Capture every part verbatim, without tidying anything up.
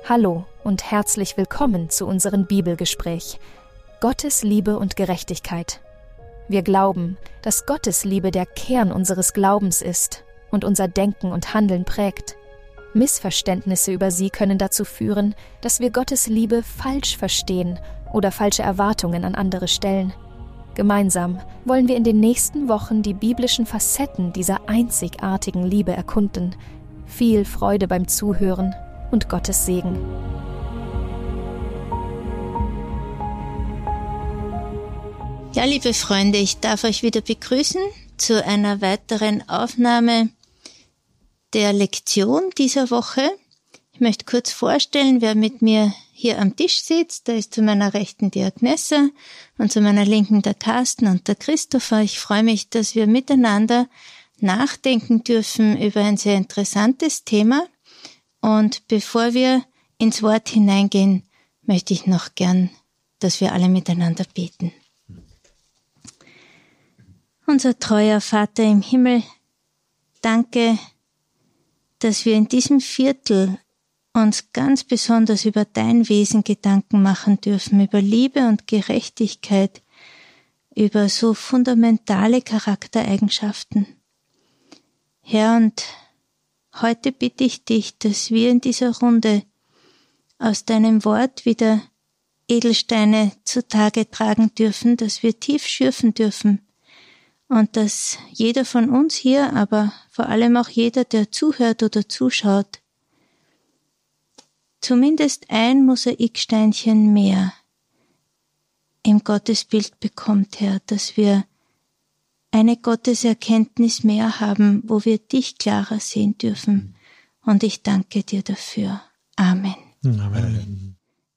Hallo und herzlich willkommen zu unserem Bibelgespräch Gottes Liebe und Gerechtigkeit. Wir glauben, dass Gottes Liebe der Kern unseres Glaubens ist und unser Denken und Handeln prägt. Missverständnisse über sie können dazu führen, dass wir Gottes Liebe falsch verstehen oder falsche Erwartungen an andere stellen. Gemeinsam wollen wir in den nächsten Wochen die biblischen Facetten dieser einzigartigen Liebe erkunden. Viel Freude beim Zuhören und Gottes Segen. Ja, liebe Freunde, ich darf euch wieder begrüßen zu einer weiteren Aufnahme der Lektion dieser Woche. Ich möchte kurz vorstellen, wer mit mir hier am Tisch sitzt. Da ist zu meiner Rechten die Agnessa und zu meiner Linken der Carsten und der Christopher. Ich freue mich, dass wir miteinander nachdenken dürfen über ein sehr interessantes Thema. Und bevor wir ins Wort hineingehen, möchte ich noch gern, dass wir alle miteinander beten. Unser treuer Vater im Himmel, danke, dass wir in diesem Viertel uns ganz besonders über dein Wesen Gedanken machen dürfen, über Liebe und Gerechtigkeit, über so fundamentale Charaktereigenschaften. Herr, und heute bitte ich dich, dass wir in dieser Runde aus deinem Wort wieder Edelsteine zutage tragen dürfen, dass wir tief schürfen dürfen und dass jeder von uns hier, aber vor allem auch jeder, der zuhört oder zuschaut, zumindest ein Mosaiksteinchen mehr im Gottesbild bekommt, Herr, dass wir eine Gotteserkenntnis mehr haben, wo wir dich klarer sehen dürfen. Und ich danke dir dafür. Amen. Amen.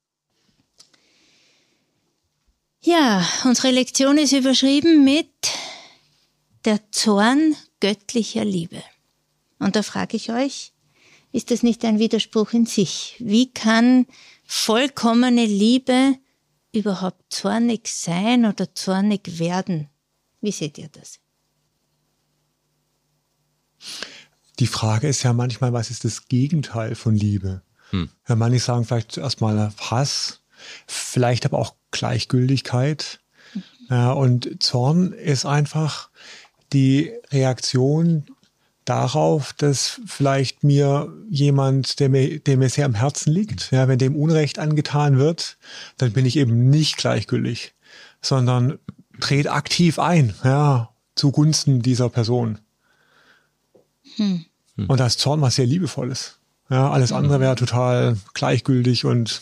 Ja, unsere Lektion ist überschrieben mit der Zorn göttlicher Liebe. Und da frage ich euch, ist das nicht ein Widerspruch in sich? Wie kann vollkommene Liebe überhaupt zornig sein oder zornig werden? Wie seht ihr das? Die Frage ist ja manchmal, was ist das Gegenteil von Liebe? Hm. Ja, manche sagen vielleicht zuerst mal Hass, vielleicht aber auch Gleichgültigkeit. Mhm. Ja, und Zorn ist einfach die Reaktion darauf, dass vielleicht mir jemand, der mir, der mir sehr am Herzen liegt, ja, wenn dem Unrecht angetan wird, dann bin ich eben nicht gleichgültig, sondern trete aktiv ein, ja, zugunsten dieser Person. Hm. Und das Zorn was sehr Liebevolles. Ja, alles andere wäre total gleichgültig und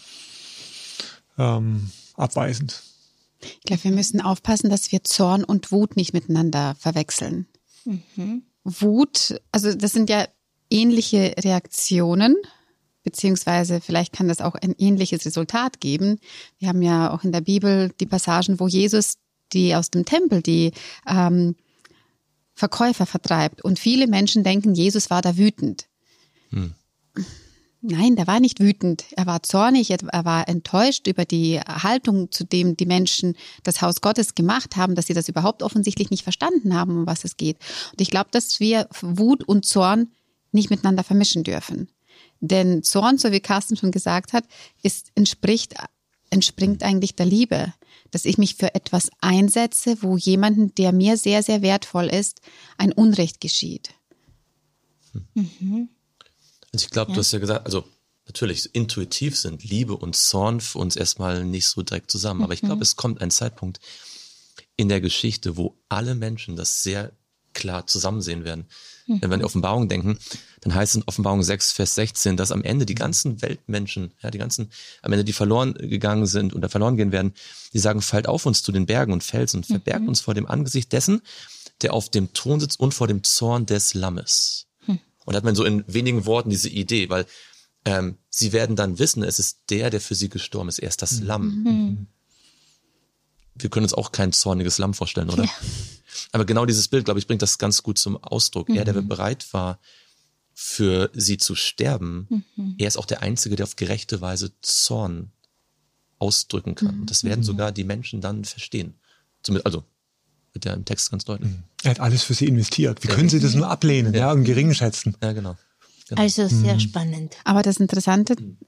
ähm, abweisend. Ich glaube, wir müssen aufpassen, dass wir Zorn und Wut nicht miteinander verwechseln. Mhm. Wut, also das sind ja ähnliche Reaktionen, beziehungsweise vielleicht kann das auch ein ähnliches Resultat geben. Wir haben ja auch in der Bibel die Passagen, wo Jesus die aus dem Tempel die ähm, Verkäufer vertreibt. Und viele Menschen denken, Jesus war da wütend. Hm. Nein, der war nicht wütend. Er war zornig, er war enttäuscht über die Haltung, zu dem die Menschen das Haus Gottes gemacht haben, dass sie das überhaupt offensichtlich nicht verstanden haben, um was es geht. Und ich glaube, dass wir Wut und Zorn nicht miteinander vermischen dürfen. Denn Zorn, so wie Carsten schon gesagt hat, ist, entspricht, entspringt eigentlich der Liebe. Dass ich mich für etwas einsetze, wo jemanden, der mir sehr, sehr wertvoll ist, ein Unrecht geschieht. Mhm. Also ich glaube, ja. Du hast ja gesagt, also natürlich intuitiv sind Liebe und Zorn für uns erstmal nicht so direkt zusammen. Mhm. Aber ich glaube, es kommt ein Zeitpunkt in der Geschichte, wo alle Menschen das sehr klar zusammen sehen werden. Mhm. Wenn wir an die Offenbarung denken, dann heißt es in Offenbarung sechs, Vers sechzehn, dass am Ende die ganzen Weltmenschen, ja, die ganzen, am Ende die verloren gegangen sind oder verloren gehen werden, die sagen, fallt auf uns zu den Bergen und Felsen und verbergt mhm. uns vor dem Angesicht dessen, der auf dem Thron sitzt und vor dem Zorn des Lammes. Mhm. Und da hat man so in wenigen Worten diese Idee, weil ähm, sie werden dann wissen, es ist der, der für sie gestorben ist, er ist das mhm. Lamm. Mhm. Wir können uns auch kein zorniges Lamm vorstellen, oder? Ja. Aber genau dieses Bild, glaube ich, bringt das ganz gut zum Ausdruck. Mhm. Er, der bereit war, für sie zu sterben, mhm. er ist auch der Einzige, der auf gerechte Weise Zorn ausdrücken kann. Und das werden sogar die Menschen dann verstehen. Zumindest, also wird ja im Text ganz deutlich. Er hat alles für sie investiert. Wie ja. können sie das nur ablehnen, ja, ja und gering schätzen? Ja, genau. genau. Also sehr mhm. spannend. Aber das Interessante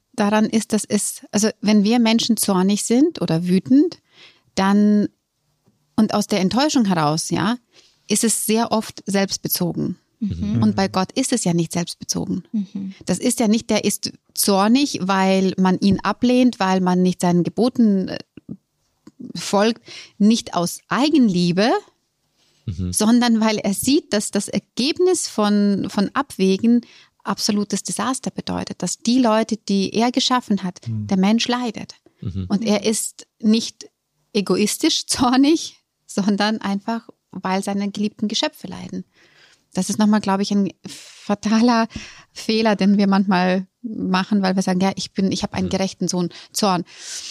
daran ist, dass es, also wenn wir Menschen zornig sind oder wütend, dann und aus der Enttäuschung heraus, ja, ist es sehr oft selbstbezogen. Mhm. Und bei Gott ist es ja nicht selbstbezogen. Mhm. Das ist ja nicht, der ist zornig, weil man ihn ablehnt, weil man nicht seinen Geboten folgt, nicht aus Eigenliebe, mhm. sondern weil er sieht, dass das Ergebnis von, von Abwägen absolutes Desaster bedeutet, dass die Leute, die er geschaffen hat, mhm. der Mensch leidet. Mhm. Und er ist nicht egoistisch zornig, sondern einfach, weil seine geliebten Geschöpfe leiden. Das ist nochmal, glaube ich, ein fataler Fehler, den wir manchmal machen, weil wir sagen, ja, ich bin, ich habe einen gerechten Sohn, Zorn.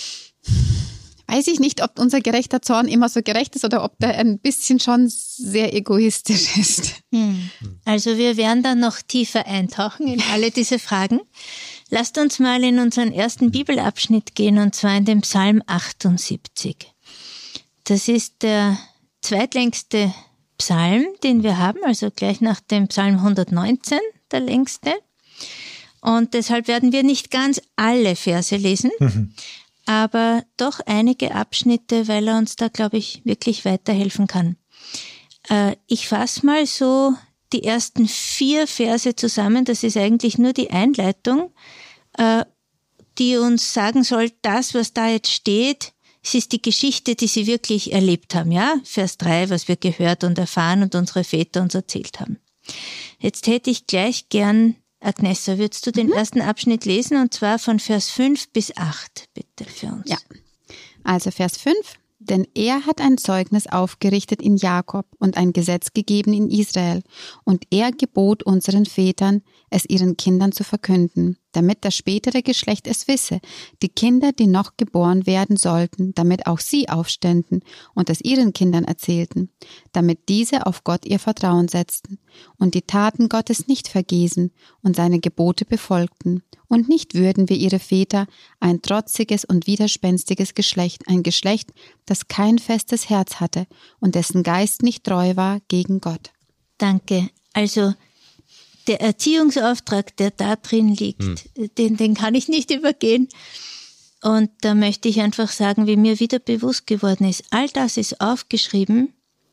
Weiß ich nicht, ob unser gerechter Zorn immer so gerecht ist oder ob der ein bisschen schon sehr egoistisch ist. Hm. Also wir werden dann noch tiefer eintauchen in alle diese Fragen. Lasst uns mal in unseren ersten Bibelabschnitt gehen, und zwar in den Psalm achtundsiebzig. Das ist der zweitlängste Psalm, den wir haben, also gleich nach dem Psalm hundertneunzehn, der längste. Und deshalb werden wir nicht ganz alle Verse lesen, mhm. aber doch einige Abschnitte, weil er uns da, glaube ich, wirklich weiterhelfen kann. Äh, ich fasse mal so die ersten vier Verse zusammen. Das ist eigentlich nur die Einleitung, äh, die uns sagen soll, das, was da jetzt steht, es ist die Geschichte, die sie wirklich erlebt haben, ja? Vers drei, was wir gehört und erfahren und unsere Väter uns erzählt haben. Jetzt hätte ich gleich gern, Agnesa, würdest du den mhm. ersten Abschnitt lesen, und zwar von Vers fünf bis acht, bitte, für uns. Ja, also Vers fünf. Denn er hat ein Zeugnis aufgerichtet in Jakob und ein Gesetz gegeben in Israel. Und er gebot unseren Vätern, es ihren Kindern zu verkünden, damit das spätere Geschlecht es wisse, die Kinder, die noch geboren werden sollten, damit auch sie aufständen und es ihren Kindern erzählten, damit diese auf Gott ihr Vertrauen setzten und die Taten Gottes nicht vergesen und seine Gebote befolgten. Und nicht würden wir ihre Väter, ein trotziges und widerspenstiges Geschlecht, ein Geschlecht, das kein festes Herz hatte und dessen Geist nicht treu war gegen Gott. Danke. Also der Erziehungsauftrag, der da drin liegt, hm. den, den kann ich nicht übergehen. Und da möchte ich einfach sagen, wie mir wieder bewusst geworden ist, all das ist aufgeschrieben,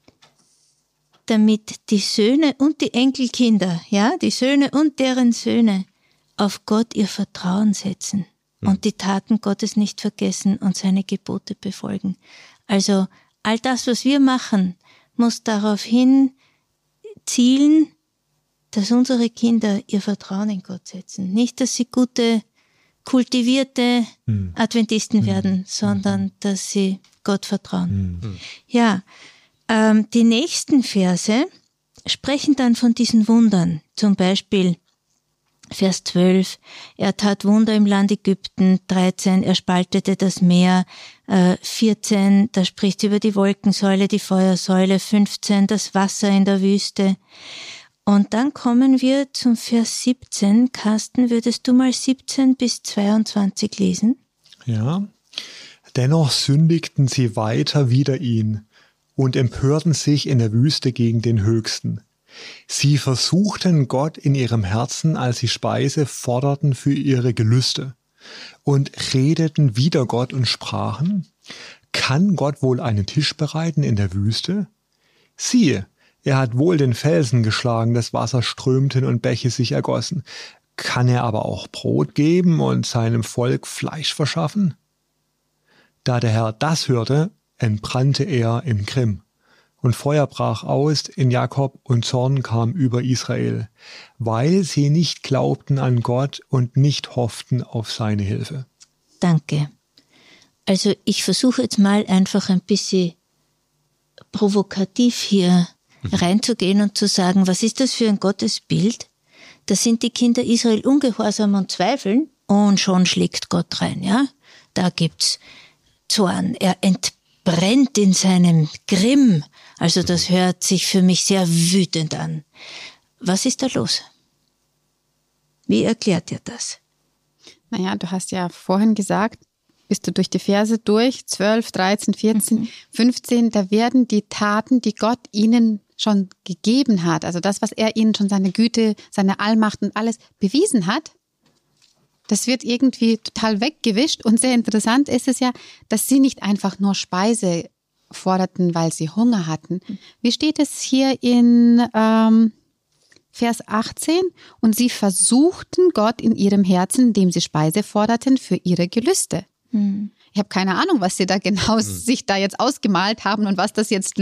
damit die Söhne und die Enkelkinder, ja, die Söhne und deren Söhne auf Gott ihr Vertrauen setzen hm. und die Taten Gottes nicht vergessen und seine Gebote befolgen. Also all das, was wir machen, muss darauf hin zielen, dass unsere Kinder ihr Vertrauen in Gott setzen. Nicht, dass sie gute, kultivierte hm. Adventisten hm. werden, sondern dass sie Gott vertrauen. Hm. Ja, ähm, die nächsten Verse sprechen dann von diesen Wundern. Zum Beispiel Vers zwölf, er tat Wunder im Land Ägypten, dreizehn, er spaltete das Meer, äh, vierzehn, da spricht über die Wolkensäule, die Feuersäule, fünfzehn, das Wasser in der Wüste. Und dann kommen wir zum Vers siebzehn. Carsten, würdest du mal siebzehn bis zweiundzwanzig lesen? Ja. Dennoch sündigten sie weiter wider ihn und empörten sich in der Wüste gegen den Höchsten. Sie versuchten Gott in ihrem Herzen, als sie Speise forderten für ihre Gelüste, und redeten wider Gott und sprachen, kann Gott wohl einen Tisch bereiten in der Wüste? Siehe, er hat wohl den Felsen geschlagen, das Wasser strömten und Bäche sich ergossen. Kann er aber auch Brot geben und seinem Volk Fleisch verschaffen? Da der Herr das hörte, entbrannte er im Grimm. Und Feuer brach aus in Jakob und Zorn kam über Israel, weil sie nicht glaubten an Gott und nicht hofften auf seine Hilfe. Danke. Also ich versuche jetzt mal einfach ein bisschen provokativ hier reinzugehen und zu sagen, was ist das für ein Gottesbild? Da sind die Kinder Israel ungehorsam und zweifeln und schon schlägt Gott rein, ja? Da gibt's Zorn. Er entbrennt in seinem Grimm. Also das hört sich für mich sehr wütend an. Was ist da los? Wie erklärt ihr das? Naja, du hast ja vorhin gesagt, bist du durch die Verse durch, zwölf, dreizehn, vierzehn, mhm. fünfzehn, da werden die Taten, die Gott ihnen schon gegeben hat, also das, was er ihnen schon seine Güte, seine Allmacht und alles bewiesen hat, Das wird irgendwie total weggewischt. Und sehr interessant ist es ja, dass sie nicht einfach nur Speise forderten, weil sie Hunger hatten. Wie steht es hier in ähm, Vers achtzehn? Und sie versuchten Gott in ihrem Herzen, indem sie Speise forderten, für ihre Gelüste. Hm. Ich habe keine Ahnung, was sie da genau hm. sich da jetzt ausgemalt haben und was das jetzt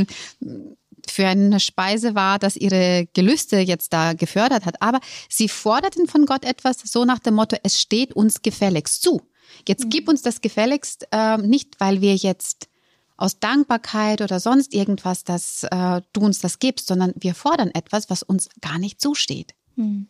für eine Speise war, das ihre Gelüste jetzt da gefördert hat. Aber sie forderten von Gott etwas so nach dem Motto, es steht uns gefälligst zu. Jetzt mhm. gib uns das gefälligst, äh, nicht weil wir jetzt aus Dankbarkeit oder sonst irgendwas, dass äh, du uns das gibst, sondern wir fordern etwas, was uns gar nicht zusteht. Mhm.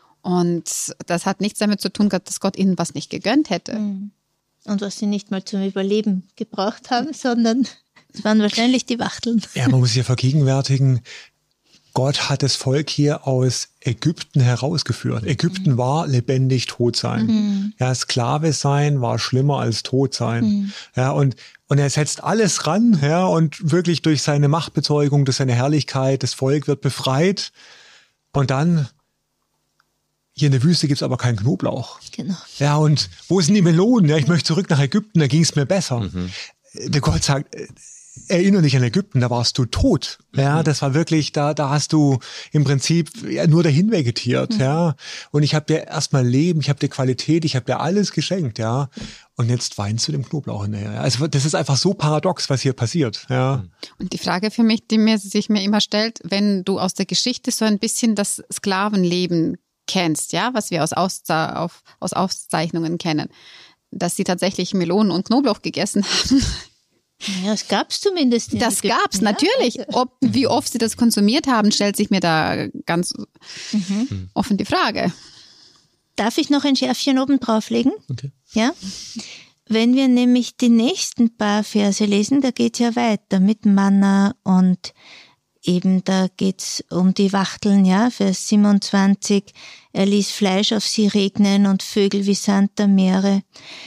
Und das hat nichts damit zu tun, dass Gott ihnen was nicht gegönnt hätte. Mhm. Und was sie nicht mal zum Überleben gebraucht haben, sondern es waren wahrscheinlich die Wachteln. Ja, man muss sich ja vergegenwärtigen, Gott hat das Volk hier aus Ägypten herausgeführt. Mhm. Ägypten war lebendig tot sein. Mhm. Ja, Sklave sein war schlimmer als tot sein. Mhm. Ja, und, und er setzt alles ran, ja, und wirklich durch seine Machtbezeugung, durch seine Herrlichkeit, das Volk wird befreit. Und dann, hier in der Wüste gibt's aber keinen Knoblauch. Genau. Ja, und wo sind die Melonen? Ja, ich möchte zurück nach Ägypten, da ging's mir besser. Mhm. Der Gott sagt, erinnere dich an Ägypten, da warst du tot. Ja, das war wirklich, da, da hast du im Prinzip ja, nur dahin vegetiert, mhm. ja. Und ich habe dir erstmal Leben, ich habe dir Qualität, ich habe dir alles geschenkt, ja. Und jetzt weinst du dem Knoblauch hinterher. Also das ist einfach so paradox, was hier passiert, ja. Und die Frage für mich, die mir, sich mir immer stellt, wenn du aus der Geschichte so ein bisschen das Sklavenleben kennst, ja, was wir aus, Ausze- auf, aus Aufzeichnungen kennen, dass sie tatsächlich Melonen und Knoblauch gegessen haben. Ja, das gab's zumindest. In das Ägypten, gab's natürlich. Ob, wie oft sie das konsumiert haben, stellt sich mir da ganz mhm. offen die Frage. Darf ich noch ein Schärfchen oben drauflegen? Okay. Ja. Wenn wir nämlich die nächsten paar Verse lesen, da geht's ja weiter mit Manna und eben da geht's um die Wachteln, ja. Vers siebenundzwanzig. Er ließ Fleisch auf sie regnen und Vögel wie Sand der Meere.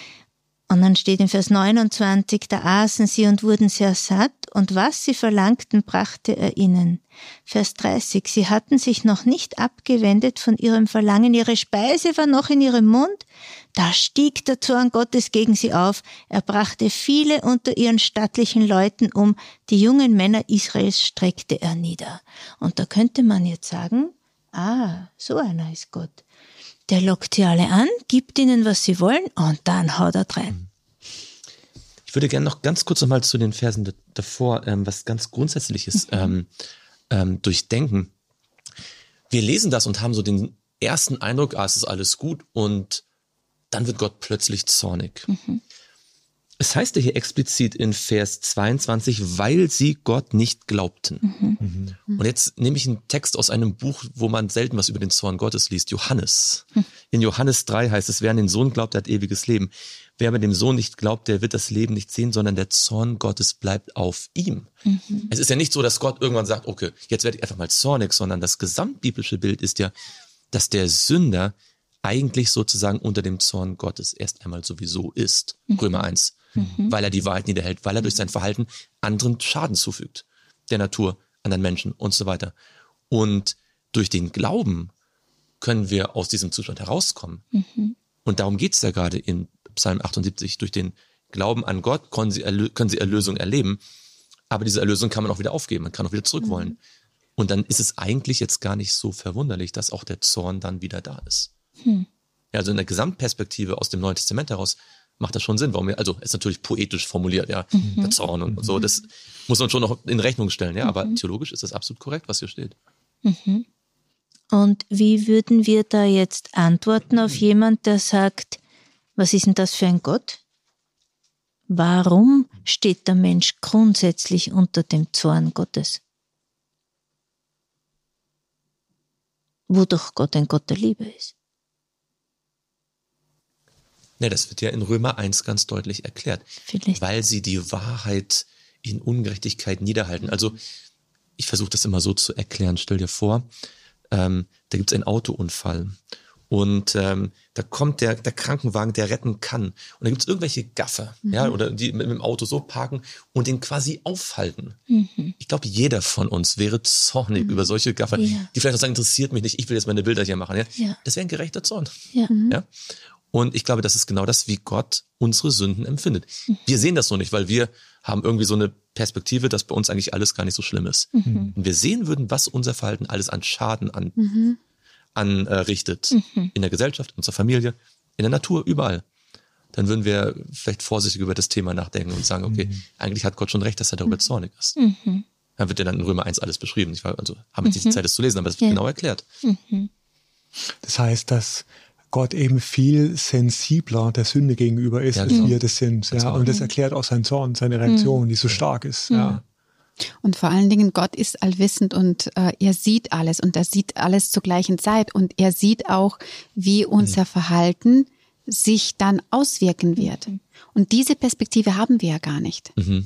Und dann steht in Vers neunundzwanzig, da aßen sie und wurden sehr satt, und was sie verlangten, brachte er ihnen. Vers dreißig, sie hatten sich noch nicht abgewendet von ihrem Verlangen, ihre Speise war noch in ihrem Mund, da stieg der Zorn Gottes gegen sie auf, er brachte viele unter ihren stattlichen Leuten um, die jungen Männer Israels streckte er nieder. Und da könnte man jetzt sagen, ah, so einer ist Gott. Der lockt sie alle an, gibt ihnen, was sie wollen, und dann haut er rein. Ich würde gerne noch ganz kurz nochmal zu den Versen d- davor, ähm, was ganz Grundsätzliches ähm, ähm, durchdenken. Wir lesen das und haben so den ersten Eindruck, ah, es ist alles gut, und dann wird Gott plötzlich zornig. Mhm. Es heißt ja hier explizit in Vers zweiundzwanzig, weil sie Gott nicht glaubten. Mhm. Mhm. Und jetzt nehme ich einen Text aus einem Buch, wo man selten was über den Zorn Gottes liest, Johannes. Mhm. In Johannes drei heißt es, wer an den Sohn glaubt, der hat ewiges Leben. Wer aber dem Sohn nicht glaubt, der wird das Leben nicht sehen, sondern der Zorn Gottes bleibt auf ihm. Mhm. Es ist ja nicht so, dass Gott irgendwann sagt, okay, jetzt werde ich einfach mal zornig, sondern das gesamtbiblische Bild ist ja, dass der Sünder eigentlich sozusagen unter dem Zorn Gottes erst einmal sowieso ist. Mhm. Römer eins. Mhm. Weil er die Wahrheit niederhält, weil er durch sein Verhalten anderen Schaden zufügt, der Natur, anderen Menschen und so weiter. Und durch den Glauben können wir aus diesem Zustand herauskommen. Mhm. Und darum geht es ja gerade in Psalm achtundsiebzig. Durch den Glauben an Gott können sie, Erlö- können sie Erlösung erleben, aber diese Erlösung kann man auch wieder aufgeben, man kann auch wieder zurück wollen. Mhm. Und dann ist es eigentlich jetzt gar nicht so verwunderlich, dass auch der Zorn dann wieder da ist. Mhm. Ja, also in der Gesamtperspektive aus dem Neuen Testament heraus macht das schon Sinn, warum wir, also ist natürlich poetisch formuliert, ja, mhm. der Zorn und, und so, das muss man schon noch in Rechnung stellen, ja, aber mhm. theologisch ist das absolut korrekt, was hier steht. Mhm. Und wie würden wir da jetzt antworten auf jemand, der sagt, was ist denn das für ein Gott? Warum steht der Mensch grundsätzlich unter dem Zorn Gottes? Wo doch Gott ein Gott der Liebe ist. Ne, das wird ja in Römer eins ganz deutlich erklärt. Vielleicht. Weil sie die Wahrheit in Ungerechtigkeit niederhalten. Also ich versuche das immer so zu erklären. Stell dir vor, ähm, da gibt es einen Autounfall und ähm, da kommt der, der Krankenwagen, der retten kann. Und da gibt es irgendwelche Gaffer, mhm. ja, oder die mit, mit dem Auto so parken und den quasi aufhalten. Mhm. Ich glaube, jeder von uns wäre zornig mhm. über solche Gaffer, ja. die vielleicht auch sagen, interessiert mich nicht, ich will jetzt meine Bilder hier machen. Ja? Ja. Das wäre ein gerechter Zorn. Ja. Mhm. Ja? Und ich glaube, das ist genau das, wie Gott unsere Sünden empfindet. Wir sehen das noch nicht, weil wir haben irgendwie so eine Perspektive, dass bei uns eigentlich alles gar nicht so schlimm ist. Mhm. Und wir sehen würden, was unser Verhalten alles an Schaden an, mhm. anrichtet. Mhm. In der Gesellschaft, in unserer Familie, in der Natur, überall. Dann würden wir vielleicht vorsichtig über das Thema nachdenken und sagen, okay, mhm. eigentlich hat Gott schon recht, dass er darüber mhm. zornig ist. Mhm. Dann wird ja dann in Römer eins alles beschrieben. Ich war, also haben wir nicht die Zeit, das zu lesen, aber das wird ja. genau erklärt. Mhm. Das heißt, dass Gott eben viel sensibler der Sünde gegenüber ist, ja, als genau. wir das sind. Ja, und das erklärt auch seinen Zorn, seine Reaktion, die so stark ist. Ja. Und vor allen Dingen, Gott ist allwissend und äh, er sieht alles und er sieht alles zur gleichen Zeit und er sieht auch, wie unser Verhalten sich dann auswirken wird. Und diese Perspektive haben wir ja gar nicht. Mhm.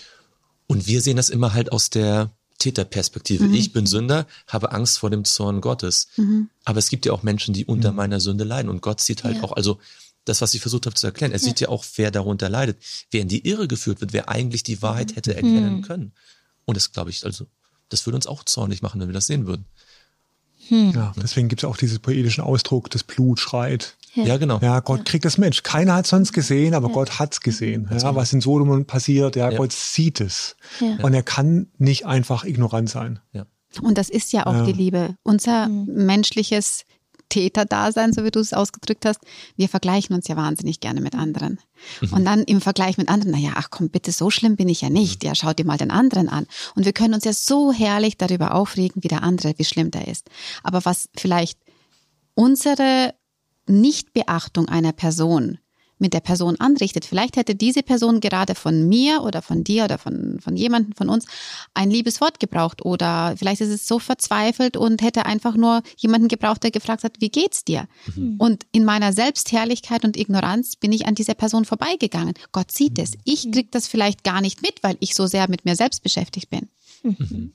Und wir sehen das immer halt aus der Täterperspektive. Mhm. Ich bin Sünder, habe Angst vor dem Zorn Gottes. Mhm. Aber es gibt ja auch Menschen, die unter mhm. meiner Sünde leiden. Und Gott sieht halt ja. auch, also das, was ich versucht habe zu erklären, er ja. sieht ja auch, wer darunter leidet, wer in die Irre geführt wird, wer eigentlich die Wahrheit hätte erkennen mhm. können. Und das glaube ich, also das würde uns auch zornig machen, wenn wir das sehen würden. Hm. Ja, deswegen gibt es auch diesen poetischen Ausdruck, das Blut schreit. Ja, ja genau. Ja, Gott ja. kriegt das Mensch. Keiner hat es sonst gesehen, aber ja. Gott hat es gesehen. Ja, was in Sodom passiert, ja, ja. Gott sieht es. Ja. Und er kann nicht einfach ignorant sein. Ja. Und das ist ja auch ja. die Liebe. Unser mhm. menschliches Täterdasein, so wie du es ausgedrückt hast, wir vergleichen uns ja wahnsinnig gerne mit anderen. Mhm. Und dann im Vergleich mit anderen, naja, ach komm, bitte, so schlimm bin ich ja nicht. Ja, schau dir mal den anderen an. Und wir können uns ja so herrlich darüber aufregen, wie der andere, wie schlimm der ist. Aber was vielleicht unsere Nichtbeachtung einer Person mit der Person anrichtet, vielleicht hätte diese Person gerade von mir oder von dir oder von, von jemandem von uns ein liebes Wort gebraucht oder vielleicht ist es so verzweifelt und hätte einfach nur jemanden gebraucht, der gefragt hat, wie geht's dir? Mhm. Und in meiner Selbstherrlichkeit und Ignoranz bin ich an dieser Person vorbeigegangen. Gott sieht es. Ich krieg das vielleicht gar nicht mit, weil ich so sehr mit mir selbst beschäftigt bin. Mhm.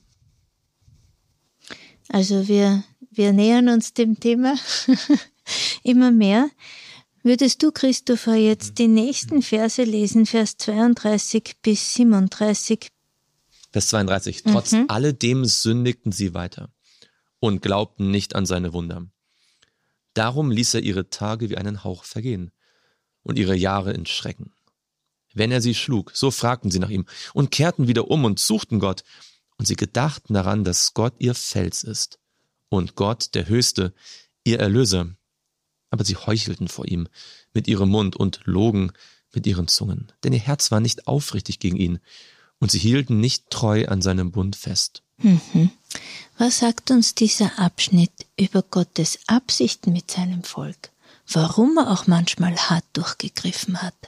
Also wir, wir nähern uns dem Thema immer mehr. Würdest du, Christopher, jetzt die nächsten Verse lesen, Vers zweiunddreißig bis siebenunddreißig? Vers zweiunddreißig. Trotz mhm. alledem sündigten sie weiter und glaubten nicht an seine Wunder. Darum ließ er ihre Tage wie einen Hauch vergehen und ihre Jahre in Schrecken. Wenn er sie schlug, so fragten sie nach ihm und kehrten wieder um und suchten Gott. Und sie gedachten daran, dass Gott ihr Fels ist und Gott, der Höchste, ihr Erlöser. Aber sie heuchelten vor ihm mit ihrem Mund und logen mit ihren Zungen. Denn ihr Herz war nicht aufrichtig gegen ihn und sie hielten nicht treu an seinem Bund fest. Mhm. Was sagt uns dieser Abschnitt über Gottes Absichten mit seinem Volk? Warum er auch manchmal hart durchgegriffen hat?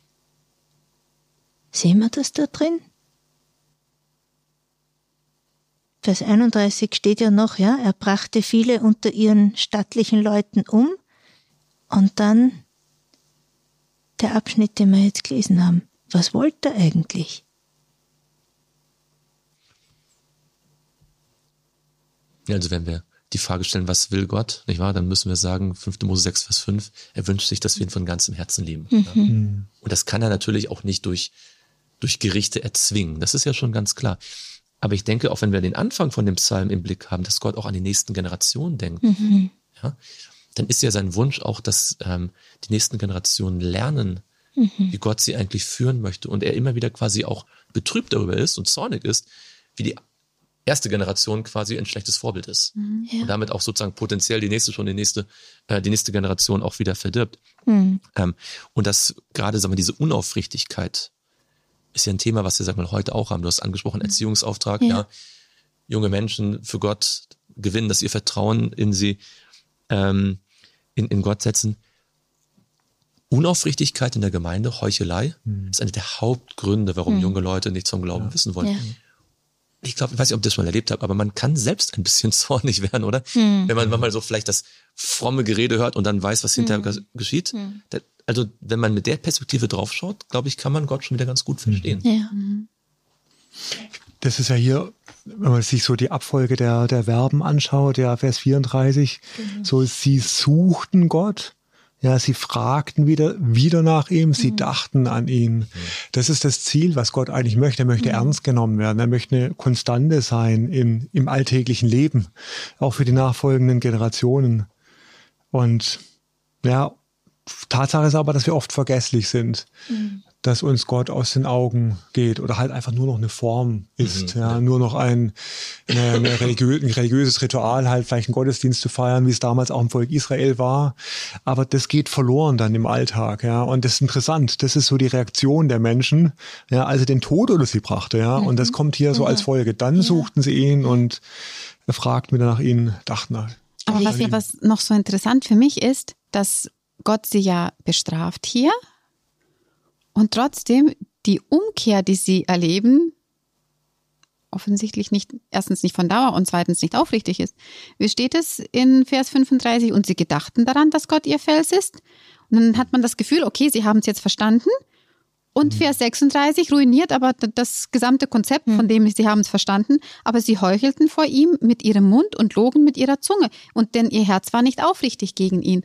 Sehen wir das da drin? Vers einunddreißig steht ja noch, ja, er brachte viele unter ihren stattlichen Leuten um. Und dann der Abschnitt, den wir jetzt gelesen haben. Was wollte er eigentlich? Ja, also wenn wir die Frage stellen, was will Gott, nicht wahr, dann müssen wir sagen, fünfter Mose sechs, Vers fünf, er wünscht sich, dass wir ihn von ganzem Herzen lieben. Mhm. Ja. Und das kann er natürlich auch nicht durch, durch Gerichte erzwingen. Das ist ja schon ganz klar. Aber ich denke, auch wenn wir den Anfang von dem Psalm im Blick haben, dass Gott auch an die nächsten Generationen denkt. Mhm. Ja, dann ist ja sein Wunsch auch, dass ähm, die nächsten Generationen lernen, mhm. wie Gott sie eigentlich führen möchte. Und er immer wieder quasi auch betrübt darüber ist und zornig ist, wie die erste Generation quasi ein schlechtes Vorbild ist. Mhm. Ja. Und damit auch sozusagen potenziell die nächste schon, die nächste, äh, die nächste Generation auch wieder verdirbt. Mhm. Ähm, und das gerade, sagen wir, diese Unaufrichtigkeit ist ja ein Thema, was wir, sagen wir, heute auch haben. Du hast angesprochen, Erziehungsauftrag, ja. ja. Junge Menschen für Gott gewinnen, dass ihr Vertrauen in sie In, in Gott setzen. Unaufrichtigkeit in der Gemeinde, Heuchelei, mhm. ist eine der Hauptgründe, warum mhm. junge Leute nichts vom Glauben ja. wissen wollen. Ja. Ich glaube, ich weiß nicht, ob ich das mal erlebt habe, aber man kann selbst ein bisschen zornig werden, oder? Mhm. Wenn man mal so vielleicht das fromme Gerede hört und dann weiß, was hinterher mhm. geschieht. Mhm. Also wenn man mit der Perspektive draufschaut, glaube ich, kann man Gott schon wieder ganz gut verstehen. Ja. Das ist ja hier, wenn man sich so die Abfolge der, der Verben anschaut, ja, Vers vierunddreißig, genau. so, sie suchten Gott, ja, sie fragten wieder, wieder nach ihm, sie mhm. dachten an ihn. Mhm. Das ist das Ziel, was Gott eigentlich möchte. Er möchte mhm. ernst genommen werden. Er möchte eine Konstante sein im, im alltäglichen Leben, auch für die nachfolgenden Generationen. Und, ja, Tatsache ist aber, dass wir oft vergesslich sind, mhm. dass uns Gott aus den Augen geht oder halt einfach nur noch eine Form ist, mhm. ja, nur noch ein, eine, eine religiö ein religiöses Ritual, halt vielleicht einen Gottesdienst zu feiern, wie es damals auch im Volk Israel war. Aber das geht verloren dann im Alltag, ja. Und das ist interessant. Das ist so die Reaktion der Menschen, ja, als er den Tod über sie brachte, ja. Mhm. Und das kommt hier so als Folge. Dann ja. suchten sie ihn und er fragten wieder nach ihnen, dachten nach. Aber was, was noch so interessant für mich ist, dass Gott sie ja bestraft hier und trotzdem die Umkehr, die sie erleben, offensichtlich nicht, erstens nicht von Dauer und zweitens nicht aufrichtig ist. Wie steht es in Vers fünfunddreißig? Und sie gedachten daran, dass Gott ihr Fels ist. Und dann hat man das Gefühl, okay, sie haben es jetzt verstanden. Und Vers sechsunddreißig ruiniert aber das gesamte Konzept, von dem sie haben es verstanden, aber sie heuchelten vor ihm mit ihrem Mund und logen mit ihrer Zunge. Und denn ihr Herz war nicht aufrichtig gegen ihn.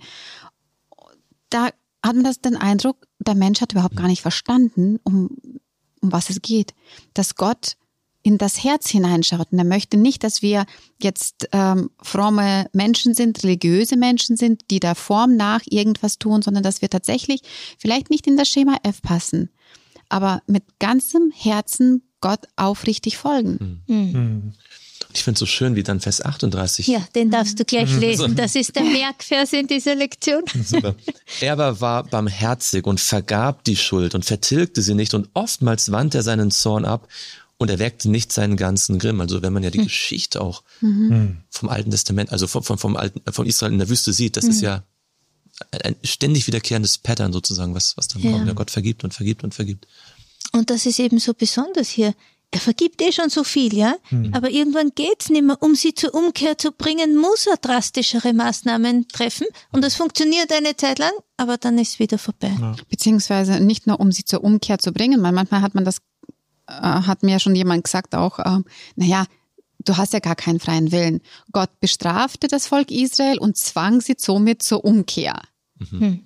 Da hat man das den Eindruck, der Mensch hat überhaupt gar nicht verstanden, um, um was es geht. Dass Gott in das Herz hineinschaut. Und er möchte nicht, dass wir jetzt ähm, fromme Menschen sind, religiöse Menschen sind, die der Form nach irgendwas tun, sondern dass wir tatsächlich vielleicht nicht in das Schema F passen, aber mit ganzem Herzen Gott aufrichtig folgen. Mhm. Mhm. Ich finde es so schön, wie dann Vers achtunddreißig. Ja, den darfst du gleich lesen. Das ist der Merkvers in dieser Lektion. Super. Er aber war barmherzig und vergab die Schuld und vertilgte sie nicht. Und oftmals wandte er seinen Zorn ab und erweckte nicht seinen ganzen Grimm. Also wenn man ja die hm. Geschichte auch mhm. vom Alten Testament, also vom, vom, vom Alten, von Israel in der Wüste sieht, das mhm. ist ja ein, ein ständig wiederkehrendes Pattern sozusagen, was, was dann ja. kommt. Ja, Gott vergibt und vergibt und vergibt. Und das ist eben so besonders hier. Er vergibt eh schon so viel, ja, hm. aber irgendwann geht's nicht mehr. Um sie zur Umkehr zu bringen, muss er drastischere Maßnahmen treffen und das funktioniert eine Zeit lang, aber dann ist es wieder vorbei. Ja. Beziehungsweise nicht nur, um sie zur Umkehr zu bringen, weil manchmal hat man das, äh, hat mir schon jemand gesagt auch, äh, naja, du hast ja gar keinen freien Willen. Gott bestrafte das Volk Israel und zwang sie somit zur Umkehr. Mhm. Hm.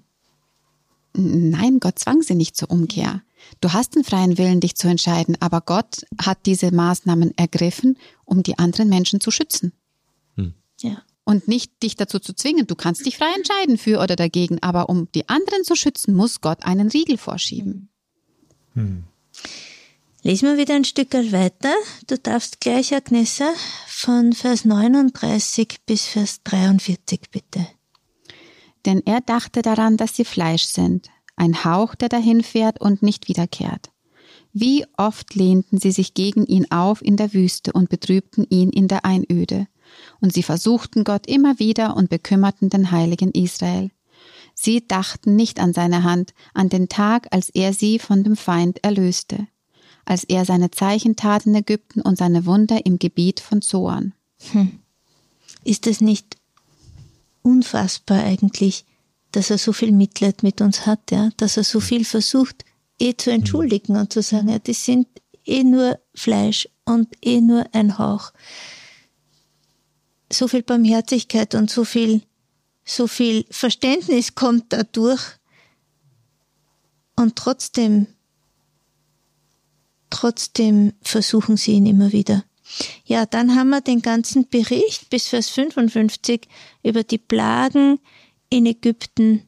Nein, Gott zwang sie nicht zur Umkehr. Du hast den freien Willen, dich zu entscheiden, aber Gott hat diese Maßnahmen ergriffen, um die anderen Menschen zu schützen. Hm. Ja. Und nicht dich dazu zu zwingen. Du kannst dich frei entscheiden für oder dagegen, aber um die anderen zu schützen, muss Gott einen Riegel vorschieben. Hm. Lesen wir wieder ein Stück weiter. Du darfst gleich, Agnesa, von Vers neununddreißig bis Vers dreiundvierzig, bitte. Denn er dachte daran, dass sie Fleisch sind, ein Hauch, der dahinfährt und nicht wiederkehrt. Wie oft lehnten sie sich gegen ihn auf in der Wüste und betrübten ihn in der Einöde. Und sie versuchten Gott immer wieder und bekümmerten den Heiligen Israel. Sie dachten nicht an seine Hand, an den Tag, als er sie von dem Feind erlöste, als er seine Zeichen tat in Ägypten und seine Wunder im Gebiet von Zoan. Hm. Ist es nicht unfassbar eigentlich, dass er so viel Mitleid mit uns hat, ja, dass er so viel versucht, eh zu entschuldigen und zu sagen, ja, das sind eh nur Fleisch und eh nur ein Hauch. So viel Barmherzigkeit und so viel, so viel Verständnis kommt dadurch und trotzdem, trotzdem versuchen sie ihn immer wieder. Ja, dann haben wir den ganzen Bericht bis Vers fünfundfünfzig über die Plagen in Ägypten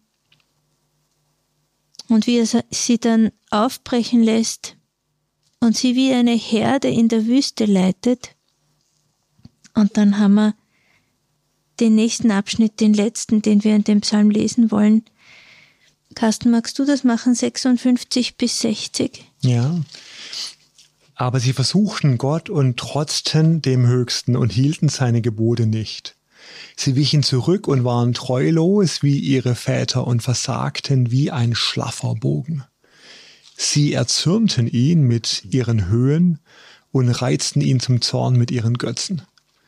und wie er sie dann aufbrechen lässt und sie wie eine Herde in der Wüste leitet. Und dann haben wir den nächsten Abschnitt, den letzten, den wir in dem Psalm lesen wollen. Carsten, magst du das machen, sechsundfünfzig bis sechzig? Ja. Aber sie versuchten Gott und trotzten dem Höchsten und hielten seine Gebote nicht. Sie wichen zurück und waren treulos wie ihre Väter und versagten wie ein schlaffer Bogen. Sie erzürnten ihn mit ihren Höhen und reizten ihn zum Zorn mit ihren Götzen.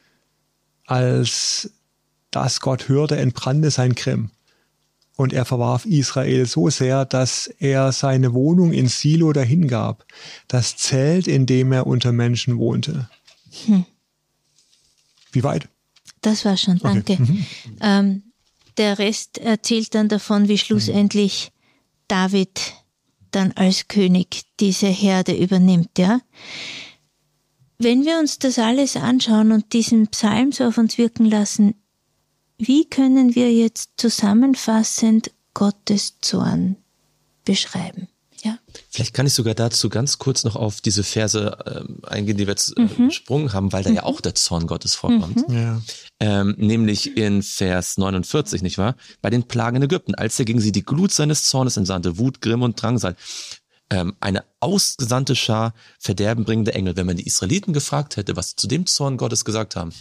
Als das Gott hörte, entbrannte sein Grimm. Und er verwarf Israel so sehr, dass er seine Wohnung in Silo dahingab, das Zelt, in dem er unter Menschen wohnte. Hm. Wie weit? Das war schon, danke. Okay. Mhm. Ähm, der Rest erzählt dann davon, wie schlussendlich mhm. David dann als König diese Herde übernimmt, ja. Wenn wir uns das alles anschauen und diesen Psalm so auf uns wirken lassen, wie können wir jetzt zusammenfassend Gottes Zorn beschreiben. Ja. Vielleicht kann ich sogar dazu ganz kurz noch auf diese Verse äh, eingehen, die wir jetzt äh, mhm. besprungen haben, weil da mhm. ja auch der Zorn Gottes vorkommt. Mhm. Ja. Ähm, nämlich in Vers neunundvierzig, nicht wahr? Bei den Plagen in Ägypten, als er gegen sie die Glut seines Zornes entsandte, Wut, Grimm und Drangsal. Ähm, eine ausgesandte Schar verderbenbringende Engel. Wenn man die Israeliten gefragt hätte, was sie zu dem Zorn Gottes gesagt haben,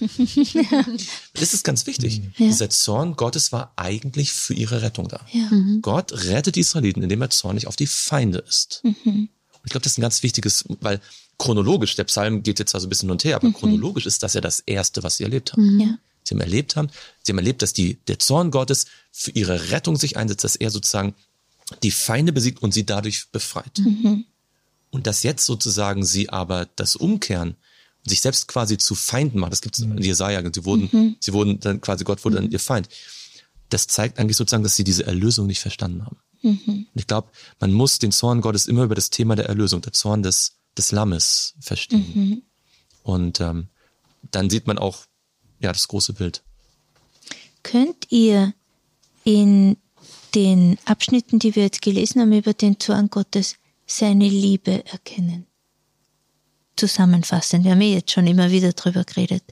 das ist ganz wichtig. Ja. Dieser Zorn Gottes war eigentlich für ihre Rettung da. Ja. Mhm. Gott rettet die Israeliten, indem er zornig auf die Feinde ist. Mhm. Und ich glaube, das ist ein ganz wichtiges, weil chronologisch, der Psalm geht jetzt zwar so ein bisschen hin und her, aber mhm. chronologisch ist das ja das Erste, was sie erlebt haben. Ja. Sie haben erlebt haben, sie haben erlebt, dass die, der Zorn Gottes für ihre Rettung sich einsetzt, dass er sozusagen die Feinde besiegt und sie dadurch befreit. Mhm. Und dass jetzt sozusagen sie aber das umkehren und sich selbst quasi zu Feinden machen, das gibt es mhm. in Jesaja, sie wurden, mhm. sie wurden dann quasi, Gott wurde mhm. dann ihr Feind. Das zeigt eigentlich sozusagen, dass sie diese Erlösung nicht verstanden haben. Mhm. Und ich glaube, man muss den Zorn Gottes immer über das Thema der Erlösung, der Zorn des, des Lammes verstehen. Mhm. Und ähm, dann sieht man auch ja das große Bild. Könnt ihr in den Abschnitten, die wir jetzt gelesen haben über den Zorn Gottes, seine Liebe erkennen? Zusammenfassend, wir haben ja jetzt schon immer wieder drüber geredet.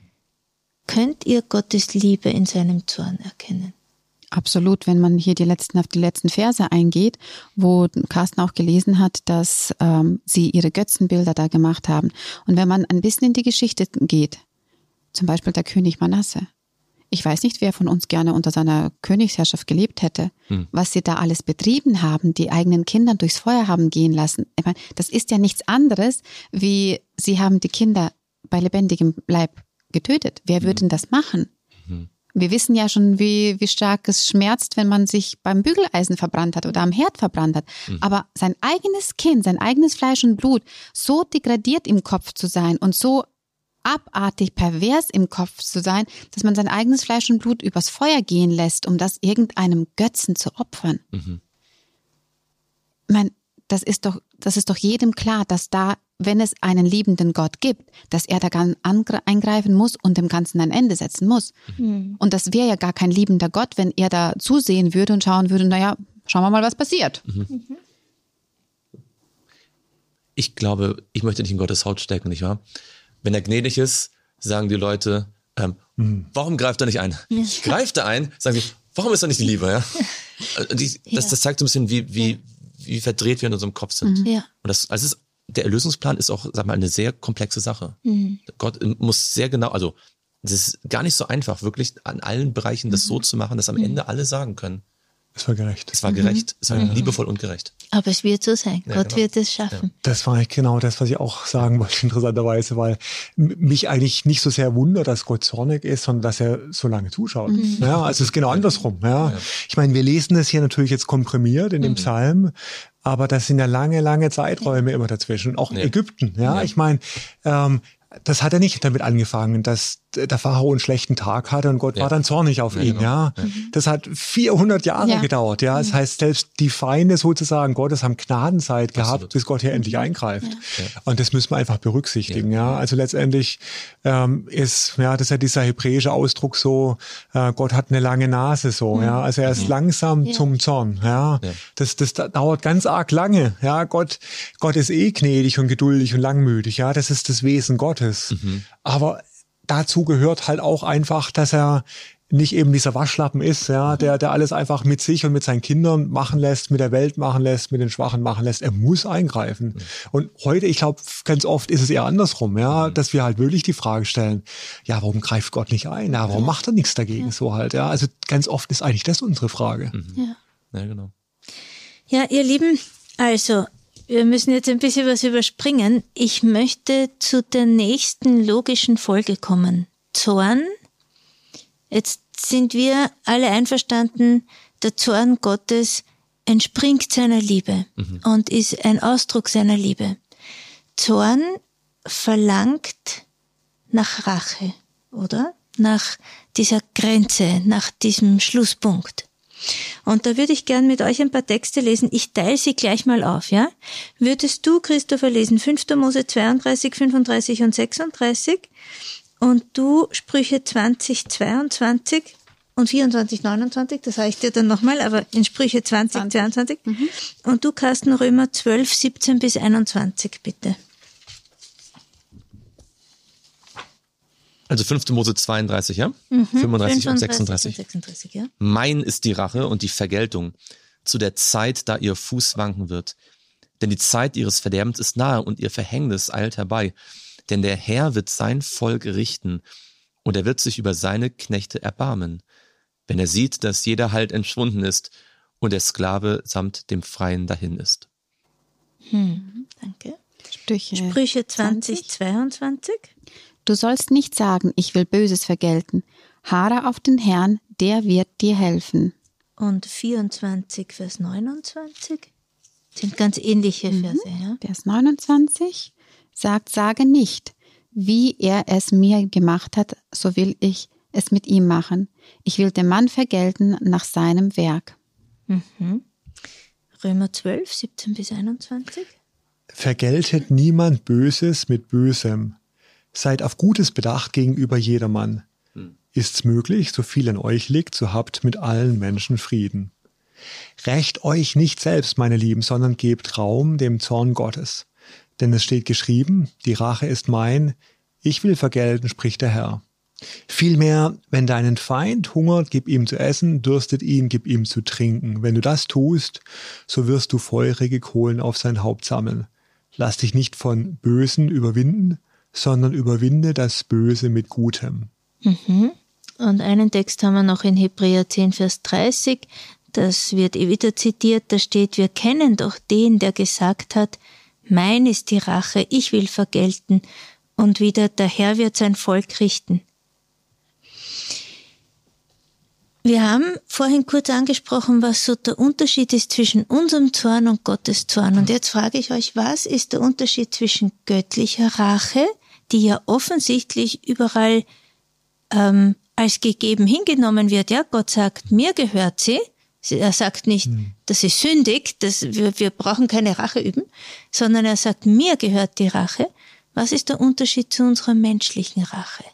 Könnt ihr Gottes Liebe in seinem Zorn erkennen? Absolut, wenn man hier die letzten, auf die letzten Verse eingeht, wo Carsten auch gelesen hat, dass ähm, sie ihre Götzenbilder da gemacht haben. Und wenn man ein bisschen in die Geschichte geht, zum Beispiel der König Manasse, ich weiß nicht, wer von uns gerne unter seiner Königsherrschaft gelebt hätte, hm. was sie da alles betrieben haben, die eigenen Kinder durchs Feuer haben gehen lassen. Ich meine, das ist ja nichts anderes, wie sie haben die Kinder bei lebendigem Leib getötet. Wer hm. würde denn das machen? Hm. Wir wissen ja schon, wie, wie stark es schmerzt, wenn man sich beim Bügeleisen verbrannt hat oder am Herd verbrannt hat. Hm. Aber sein eigenes Kind, sein eigenes Fleisch und Blut, so degradiert im Kopf zu sein und so abartig pervers im Kopf zu sein, dass man sein eigenes Fleisch und Blut übers Feuer gehen lässt, um das irgendeinem Götzen zu opfern. Mhm. Ich meine, das ist doch, das ist doch jedem klar, dass da, wenn es einen liebenden Gott gibt, dass er da ganz eingreifen muss und dem Ganzen ein Ende setzen muss. Mhm. Und das wäre ja gar kein liebender Gott, wenn er da zusehen würde und schauen würde, naja, schauen wir mal, was passiert. Mhm. Mhm. Ich glaube, ich möchte nicht in Gottes Haut stecken, nicht wahr? Wenn er gnädig ist, sagen die Leute, ähm, mhm. warum greift er nicht ein? Ja. Greift er ein, sagen sie, warum ist er nicht die Liebe? Ja? die, das, das zeigt so ein bisschen, wie, wie, wie verdreht wir in unserem Kopf sind. Ja. Und das, also es ist, der Erlösungsplan ist auch, sag mal, eine sehr komplexe Sache. Mhm. Gott muss sehr genau, also es ist gar nicht so einfach, wirklich an allen Bereichen das mhm. so zu machen, dass am Ende alle sagen können, es war gerecht. Es war gerecht. Mhm. Es war mhm. liebevoll und gerecht. Aber es wird so sein. Ja, Gott genau. wird es schaffen. Ja. Das war genau das, was ich auch sagen wollte, interessanterweise, weil mich eigentlich nicht so sehr wundert, dass Gott zornig ist, sondern dass er so lange zuschaut. Mhm. Ja, also es ist genau andersrum. Ja. Ja. Ich meine, wir lesen das hier natürlich jetzt komprimiert in dem mhm. Psalm, aber das sind ja lange, lange Zeiträume ja. immer dazwischen. Auch in ja. Ägypten. Ja, ja. Ich meine, ähm, das hat er nicht damit angefangen, dass der Pharao einen schlechten Tag hatte und Gott ja. war dann zornig auf ja, ihn, genau. ja. ja. Das hat vierhundert Jahre ja. gedauert, ja. Das mhm. heißt, selbst die Feinde sozusagen Gottes haben Gnadenzeit gehabt, Absolut. bis Gott hier endlich eingreift. Ja. Und das müssen wir einfach berücksichtigen, ja. ja. Also letztendlich ähm, ist, ja, das ist ja dieser hebräische Ausdruck so, äh, Gott hat eine lange Nase so, mhm. ja. Also er ist mhm. langsam ja. zum Zorn, ja. ja. Das, das dauert ganz arg lange, ja. Gott, Gott ist eh gnädig und geduldig und langmütig, ja. Das ist das Wesen Gottes. Mhm. Aber dazu gehört halt auch einfach, dass er nicht eben dieser Waschlappen ist, ja, der, der alles einfach mit sich und mit seinen Kindern machen lässt, mit der Welt machen lässt, mit den Schwachen machen lässt. Er muss eingreifen. Mhm. Und heute, ich glaube, ganz oft ist es eher andersrum, ja, mhm. dass wir halt wirklich die Frage stellen, ja, warum greift Gott nicht ein? Ja, warum macht er nichts dagegen? Ja. So halt, ja. Also ganz oft ist eigentlich das unsere Frage. Mhm. Ja. Ja, genau. Ja, ihr Lieben, also, wir müssen jetzt ein bisschen was überspringen. Ich möchte zu der nächsten logischen Folge kommen. Zorn. Jetzt sind wir alle einverstanden, der Zorn Gottes entspringt seiner Liebe mhm. und ist ein Ausdruck seiner Liebe. Zorn verlangt nach Rache, oder? Nach dieser Grenze, nach diesem Schlusspunkt. Und da würde ich gern mit euch ein paar Texte lesen. Ich teile sie gleich mal auf, ja? Würdest du, Christopher, lesen fünfter Mose zweiunddreißig, fünfunddreißig und sechsunddreißig und du Sprüche zwanzig, zweiundzwanzig und vierundzwanzig, neunundzwanzig, das sage ich dir dann nochmal, aber in Sprüche zwanzig, zwanzig. zweiundzwanzig. Mhm. Und du, Carsten, Römer zwölf, siebzehn bis einundzwanzig, bitte. Also fünfte Mose zweiunddreißig, ja? Mhm. fünfunddreißig und sechsunddreißig. Und sechsunddreißig, ja. Mein ist die Rache und die Vergeltung zu der Zeit, da ihr Fuß wanken wird. Denn die Zeit ihres Verderbens ist nahe und ihr Verhängnis eilt herbei. Denn der Herr wird sein Volk richten und er wird sich über seine Knechte erbarmen, wenn er sieht, dass jeder Halt entschwunden ist und der Sklave samt dem Freien dahin ist. Hm, danke. Sprüche, Sprüche zwanzig, zweiundzwanzig. Du sollst nicht sagen, ich will Böses vergelten. Harre auf den Herrn, der wird dir helfen. Und vierundzwanzig, Vers neunundzwanzig sind ganz ähnliche Verse. Mhm. Ja? Vers neunundzwanzig sagt, sage nicht, wie er es mir gemacht hat, so will ich es mit ihm machen. Ich will dem Mann vergelten nach seinem Werk. Mhm. Römer zwölf, siebzehn bis einundzwanzig. Vergeltet niemand Böses mit Bösem. Seid auf Gutes bedacht gegenüber jedermann. Hm. Ist's möglich, so viel in euch liegt, so habt mit allen Menschen Frieden. Rächt euch nicht selbst, meine Lieben, sondern gebt Raum dem Zorn Gottes. Denn es steht geschrieben, die Rache ist mein, ich will vergelten, spricht der Herr. Vielmehr, wenn deinen Feind hungert, gib ihm zu essen, dürstet ihn, gib ihm zu trinken. Wenn du das tust, so wirst du feurige Kohlen auf sein Haupt sammeln. Lass dich nicht von Bösen überwinden, sondern überwinde das Böse mit Gutem. Mhm. Und einen Text haben wir noch in Hebräer zehn, Vers dreißig. Das wird eh wieder zitiert. Da steht, wir kennen doch den, der gesagt hat, mein ist die Rache, ich will vergelten. Und wieder, der Herr wird sein Volk richten. Wir haben vorhin kurz angesprochen, was so der Unterschied ist zwischen unserem Zorn und Gottes Zorn. Und jetzt frage ich euch, was ist der Unterschied zwischen göttlicher Rache, die ja offensichtlich überall ähm, als gegeben hingenommen wird? Ja, Gott sagt, mir gehört sie. Er sagt nicht, hm. das ist sündig, das, wir, wir brauchen keine Rache üben, sondern er sagt, mir gehört die Rache. Was ist der Unterschied zu unserer menschlichen Rache?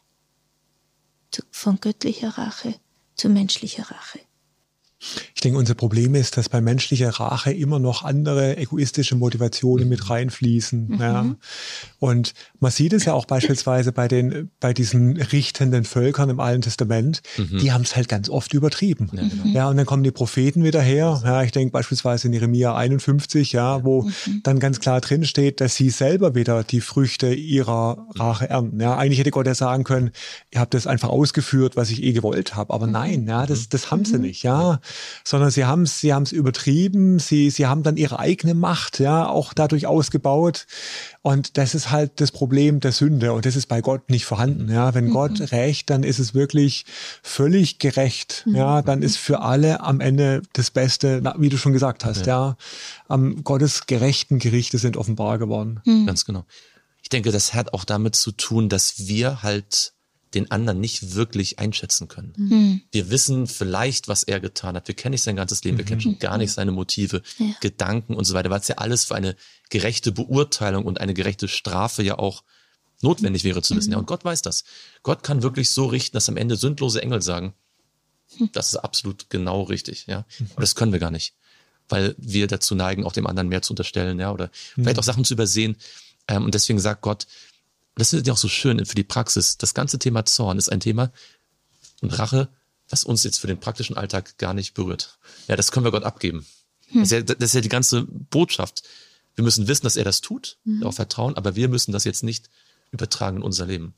Zu, von göttlicher Rache zu menschlicher Rache? Ich denke, unser Problem ist, dass bei menschlicher Rache immer noch andere egoistische Motivationen mit reinfließen. Mhm. Ja. Und man sieht es ja auch beispielsweise bei den, bei diesen richtenden Völkern im Alten Testament, mhm. die haben es halt ganz oft übertrieben. Ja, genau. Ja, und dann kommen die Propheten wieder her. Ja, ich denke beispielsweise in Jeremia einundfünfzig, ja, wo mhm. dann ganz klar drin steht, dass sie selber wieder die Früchte ihrer Rache ernten. Ja, eigentlich hätte Gott ja sagen können, ihr habt das einfach ausgeführt, was ich eh gewollt habe. Aber nein, ja, das, das haben sie nicht. Ja. Sondern sie haben es, sie haben es übertrieben, sie, sie haben dann ihre eigene Macht, ja, auch dadurch ausgebaut. Und das ist halt das Problem der Sünde. Und das ist bei Gott nicht vorhanden, ja. Wenn mhm. Gott rächt, dann ist es wirklich völlig gerecht, mhm. ja. Dann ist für alle am Ende das Beste, wie du schon gesagt hast, ja. ja. Am Gottes gerechten Gerichte sind offenbar geworden. Mhm. Ganz genau. Ich denke, das hat auch damit zu tun, dass wir halt den anderen nicht wirklich einschätzen können. Mhm. Wir wissen vielleicht, was er getan hat. Wir kennen nicht sein ganzes Leben. Wir kennen schon gar nicht seine Motive, ja. Gedanken und so weiter, weil es ja alles für eine gerechte Beurteilung und eine gerechte Strafe ja auch notwendig wäre zu wissen. Mhm. Ja, und Gott weiß das. Gott kann wirklich so richten, dass am Ende sündlose Engel sagen, das ist absolut genau richtig. Ja, aber das können wir gar nicht, weil wir dazu neigen, auch dem anderen mehr zu unterstellen, ja, oder mhm. vielleicht auch Sachen zu übersehen. Und deswegen sagt Gott, das ist ja auch so schön für die Praxis. Das ganze Thema Zorn ist ein Thema und Rache, was uns jetzt für den praktischen Alltag gar nicht berührt. Ja, das können wir Gott abgeben. Hm. Das, ist ja, das ist ja die ganze Botschaft. Wir müssen wissen, dass er das tut, mhm. darauf vertrauen, aber wir müssen das jetzt nicht übertragen in unser Leben.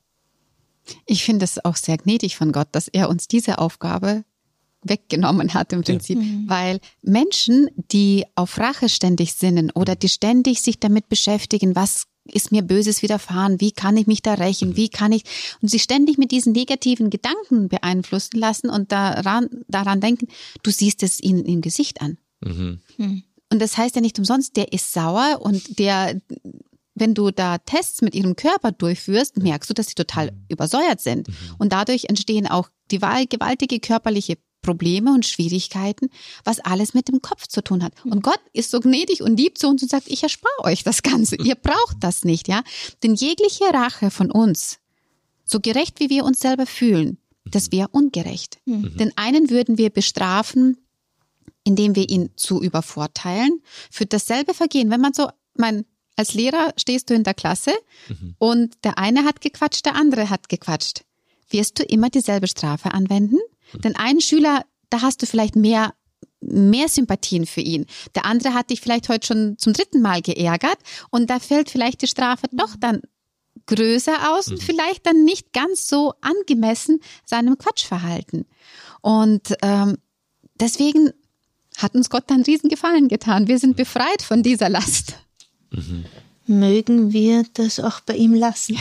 Ich finde es auch sehr gnädig von Gott, dass er uns diese Aufgabe weggenommen hat im Prinzip, ja. mhm. weil Menschen, die auf Rache ständig sinnen oder die ständig sich damit beschäftigen, was ist mir Böses widerfahren, wie kann ich mich da rächen, wie kann ich, und sich ständig mit diesen negativen Gedanken beeinflussen lassen und daran, daran denken, du siehst es ihnen im Gesicht an. Mhm. Mhm. Und das heißt ja nicht umsonst, der ist sauer und der, wenn du da Tests mit ihrem Körper durchführst, merkst du, dass sie total mhm. übersäuert sind. Mhm. Und dadurch entstehen auch die gewaltige körperliche Probleme und Schwierigkeiten, was alles mit dem Kopf zu tun hat. Und Gott ist so gnädig und lieb zu uns und sagt, ich erspare euch das Ganze. Ihr braucht das nicht, ja. Denn jegliche Rache von uns, so gerecht wie wir uns selber fühlen, Das wäre ungerecht. Mhm. Den einen würden wir bestrafen, indem wir ihn zu übervorteilen für dasselbe Vergehen. Wenn man so, mein, als Lehrer stehst du in der Klasse mhm. und der eine hat gequatscht, der andere hat gequatscht. Wirst du immer dieselbe Strafe anwenden? Mhm. Den einen Schüler, da hast du vielleicht mehr, mehr Sympathien für ihn. Der andere hat dich vielleicht heute schon zum dritten Mal geärgert und da fällt vielleicht die Strafe doch dann größer aus mhm. und vielleicht dann nicht ganz so angemessen seinem Quatschverhalten. Und ähm, deswegen hat uns Gott einen riesen Gefallen getan. Wir sind befreit von dieser Last. Mhm. Mögen wir das auch bei ihm lassen.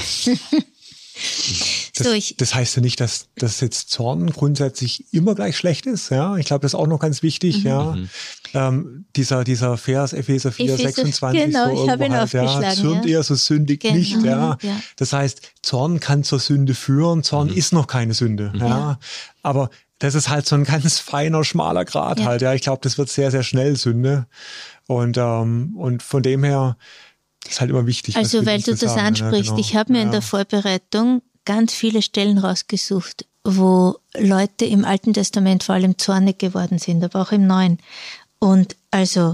Das, so, ich, das heißt ja nicht, dass, dass jetzt Zorn grundsätzlich immer gleich schlecht ist. Ja, ich glaube, das ist auch noch ganz wichtig. Mhm. Ja, ähm, dieser dieser Vers Epheser vier, Epheser, sechsundzwanzig. Genau, so ich habe ihn halt, aufgeschlagen. Ja, zürnt ja. er, so sündigt genau. nicht. Ja. ja, das heißt, Zorn kann zur Sünde führen. Zorn mhm. ist noch keine Sünde. Mhm. Ja, aber das ist halt so ein ganz feiner, schmaler Grat ja. halt. Ja, ich glaube, das wird sehr, sehr schnell Sünde. Und ähm, und von dem her ist halt immer wichtig. Also, weil du das sagen, ansprichst, ja, genau. ich habe mir ja. in der Vorbereitung ganz viele Stellen rausgesucht, wo Leute im Alten Testament vor allem zornig geworden sind, aber auch im Neuen. Und also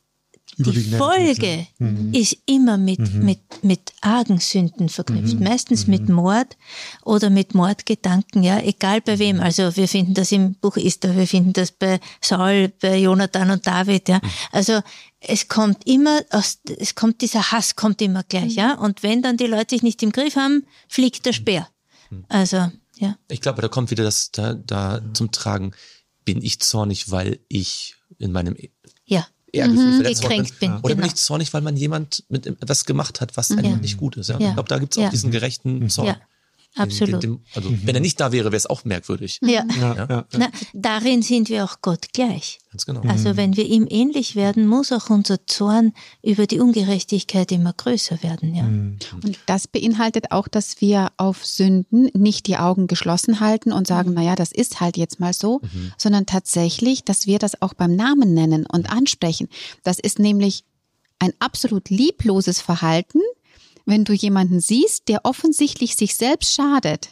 die Folge mhm. ist immer mit, mhm. mit, mit argen Sünden verknüpft. Mhm. Meistens mhm. mit Mord oder mit Mordgedanken, ja, egal bei wem. Also wir finden das im Buch Esther, wir finden das bei Saul, bei Jonathan und David, ja. Also es kommt immer aus, es kommt, dieser Hass kommt immer gleich, ja. Und wenn dann die Leute sich nicht im Griff haben, fliegt der Speer. Also, ja. Ich glaube, da kommt wieder das da, da zum Tragen. Bin ich zornig, weil ich in meinem ja. Ehrgefühl mhm, verletzt bin. bin? Oder genau. bin ich zornig, weil man jemand mit etwas gemacht hat, was ja. einfach nicht gut ist? Ja? Ja. Ich glaube, da gibt es auch ja. diesen gerechten Zorn. Ja. Absolut. Den, den, also, mhm. wenn er nicht da wäre, wäre es auch merkwürdig. Ja. Ja, ja. Ja. Na, darin sind wir auch Gott gleich. Ganz genau. Also wenn wir ihm ähnlich werden, muss auch unser Zorn über die Ungerechtigkeit immer größer werden. Ja. Und das beinhaltet auch, dass wir auf Sünden nicht die Augen geschlossen halten und sagen, naja, das ist halt jetzt mal so, mhm. sondern tatsächlich, dass wir das auch beim Namen nennen und ansprechen. Das ist nämlich ein absolut liebloses Verhalten, wenn du jemanden siehst, der offensichtlich sich selbst schadet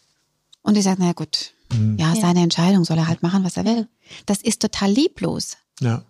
und du sagst, naja gut, mhm. ja, seine ja. Entscheidung, soll er halt machen, was er will. Das ist total lieblos. Ja.